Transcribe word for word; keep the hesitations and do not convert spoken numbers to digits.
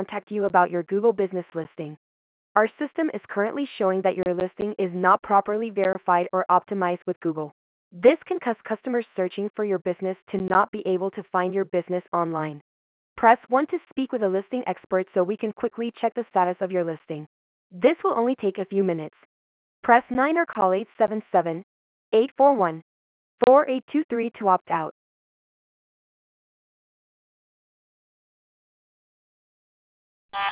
contact you about your Google business listing. Our system is currently showing that your listing is not properly verified or optimized with Google. This can cause customers searching for your business to not be able to find your business online. Press one to speak with a listing expert so we can quickly check the status of your listing. This will only take a few minutes. Press nine or call eight seven seven, eight four one, four eight two three to opt out.